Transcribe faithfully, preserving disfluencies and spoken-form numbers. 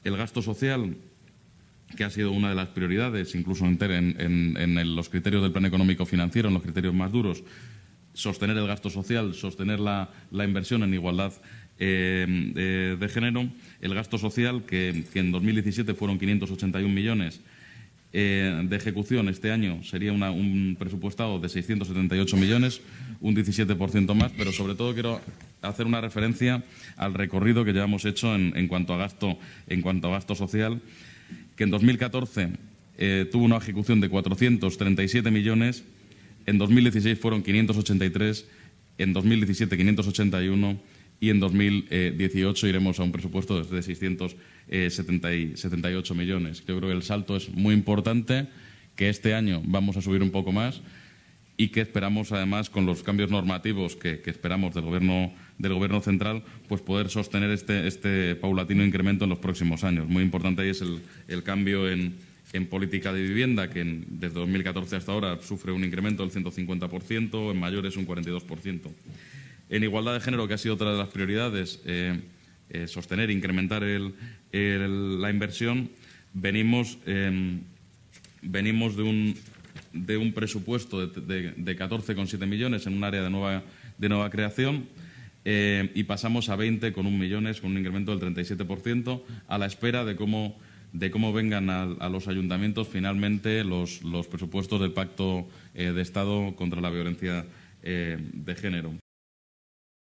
El gasto social, que ha sido una de las prioridades, incluso en, en, en, en los criterios del plan económico financiero, en los criterios más duros, sostener el gasto social, sostener la, la inversión en igualdad eh, eh, de género. El gasto social, que, que en dos mil diecisiete fueron quinientos ochenta y un millones eh, de ejecución, este año sería una, un presupuestado de seiscientos setenta y ocho millones, un diecisiete por ciento más, pero sobre todo quiero hacer una referencia al recorrido que ya hemos hecho en, en, cuanto, a gasto, en cuanto a gasto social, que en dos mil catorce eh, tuvo una ejecución de cuatrocientos treinta y siete millones, en dos mil dieciséis fueron quinientos ochenta y tres, en dos mil diecisiete quinientos ochenta y uno y en dos mil dieciocho iremos a un presupuesto de seiscientos setenta y ocho millones. Yo creo que el salto es muy importante, que este año vamos a subir un poco más y que esperamos, además, con los cambios normativos que, que esperamos del Gobierno, del Gobierno central, pues poder sostener este, este paulatino incremento en los próximos años. Muy importante ahí es el, el cambio en, en política de vivienda, que en, desde dos mil catorce hasta ahora sufre un incremento del ciento cincuenta por ciento, en mayores un cuarenta y dos por ciento. En igualdad de género, que ha sido otra de las prioridades, eh, eh, sostener e incrementar el, el, la inversión, venimos, eh, venimos de un, de un presupuesto de, de, de catorce coma siete millones en un área de nueva, de nueva creación eh, y pasamos a veinte coma uno millones, con un incremento del treinta y siete por ciento, a la espera de cómo, de cómo vengan a, a los ayuntamientos finalmente los, los presupuestos del Pacto eh, de Estado contra la Violencia eh, de Género.